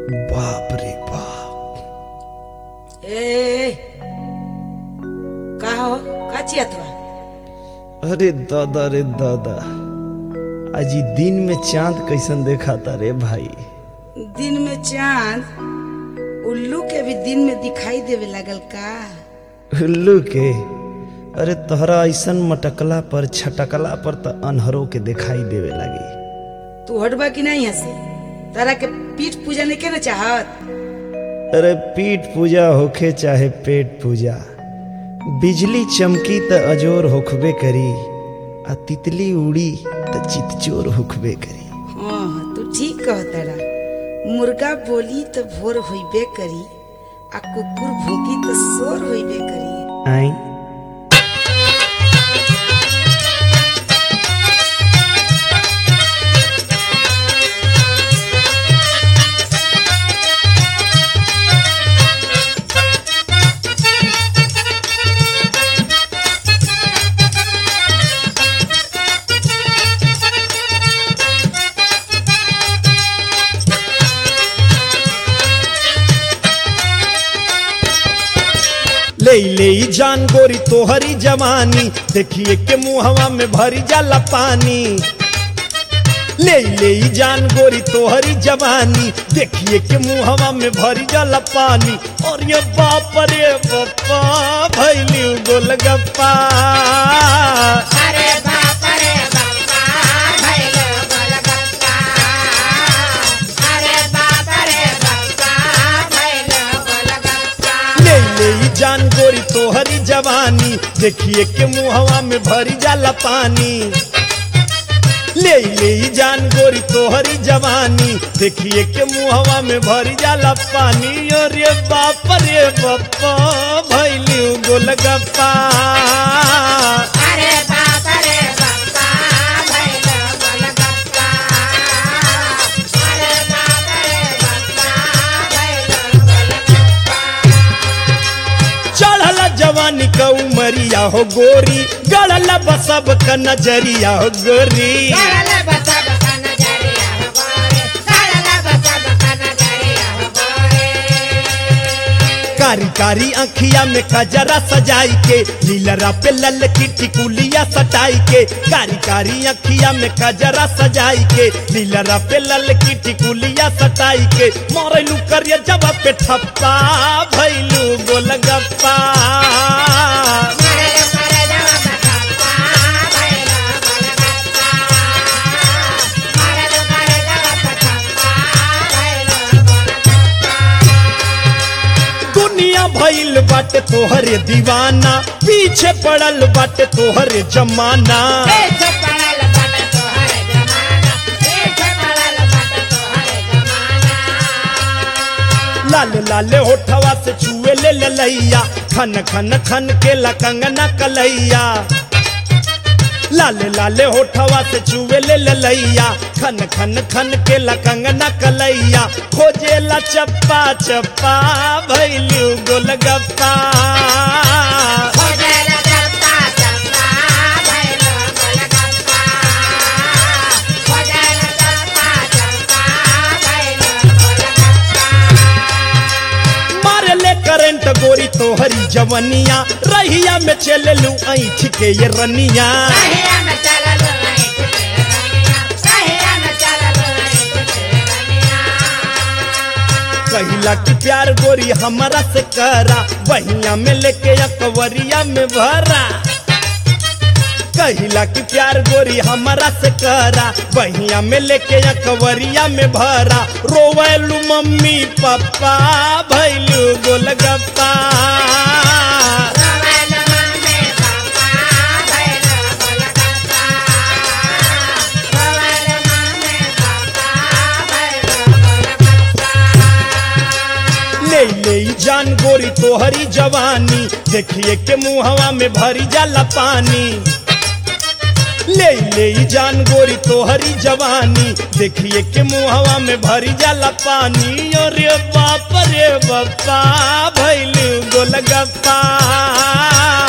बाप रे बाप। ए का हो का चियत बा? अरे दादा रे दादा, आज ई दिन में चांद कैसन देखाता रे भाई। दिन में चांद उल्लू के भी दिन में दिखाई देवे लगल का? उल्लू के? अरे तोहरा ऐसन मटकला पर छटकला पर त अनहरों के दिखाई देवे लगी। तू हटबा कि नहीं हंसे? तारा के पीठ पूजा नहीं के ना चाहत? अरे पीठ पूजा होखे चाहे पेट पूजा, बिजली चमकी त अजोर होखबे करी, आ तितली उड़ी त चितचोर होखबे करी। हाँ तू ठीक कह तारा। मुर्गा बोली तो भोर होइबे करी, आ कुकुर भूकी तो शोर होइबे करी। आई ले जान गोरी तोहरी जवानी, देखिए के मुहवा में भरी जाला पानी। ले जान गोरी तोहरी जवानी, देखिए के मुहवा में भरी जाला पानी। और ये बाप रे बापा भैली गोलगप्पा। अरे बाप रे बापा भैलो गोलगप्पा। अरे बाप रे बापा भैलो गोलगप्पा। ले जान गोरी तोहरी जवानी, देखिए के मुहवा में भरी जाला पानी। ले जान गोरी तोहरी जवानी, देखिए के मुहवा में भरी जाला पानी। अरे बाप रे बापा भैली गोलगप्पा। अरे बाप रे बापा भैलो गोलगप्पा। अरे बाप रे बापा भैलो गोलगप्पा। चढ़ला जवानी का उमरिया हो गोरी, गड़ला बसब का नजरिया हो गोरी। गड़ला बसब का नजरिया हो गोरे। गड़ला बसब का नजरिया हो गोरे। कारी कारी आँखिया में कजरा सजाई के, लीलरा पे लल की टिकुलिया सटाई के। कारी कारी आँखिया में कजरा सजाई के, लीलरा पे लल की टिकुलिया सटाई के। मारलू करिया जवा पे ठप्पा भैलू गोलगप्पा। मारलो करे जवा ठप्पा भैलो गोलगप्पा। मारलो करे जवा ठप्पा भैलो गोलगप्पा। दुनिया भइल बाटे तोहरे दीवाना, पीछे पड़ल बाटे तोहरे जमाना। पीछे पड़ल बाटे तोहरे जमाना। पीछे पड़ल बाटे तोहरे जमाना। लाल लाल होठवा से छुए ले ललैया, खन खन खन के लकंगना कलैया। लाल लाल होठवा से छुए ले ललैया, खन खन खन के लकंगना कलैया। खोजेला चप्पा चप्पा भैलू गोलगप्पा। खोजेला चप्पा चप्पा भैलो गोलगप्पा। खोजेला चप्पा चप्पा भैलो गोलगप्पा। मारे ले करंट गोरी तोहरी जवनिया, रहिया में चललू ऐठ के ये रनिया। कहिया में चललो नहीं तुझे रनिया। कहिया में चललो नहीं तुझे रनिया। कहिला की प्यार गोरी हमारा से करा, बहिया में लेके अकवरिया में भरा। कहिला की प्यार गोरी हमारा से करा, बहिया में लेके अकवरिया में भरा। रोवेलू मम्मी पापा भैलू गोलगप्पा। रोवेलो मम्मी पापा भैलो गोलगप्पा। रोवेलो मम्मी पापा भैलो गोलगप्पा। ले जान गोरी तोहरी जवानी, देखिए के मुहवा में भरी जाला पानी। ले जान गोरी तोहरी जवानी, देखिए के मुहवा में भरी जाला पानी। अरे बाप रे बापा भैलू गोलगप्पा।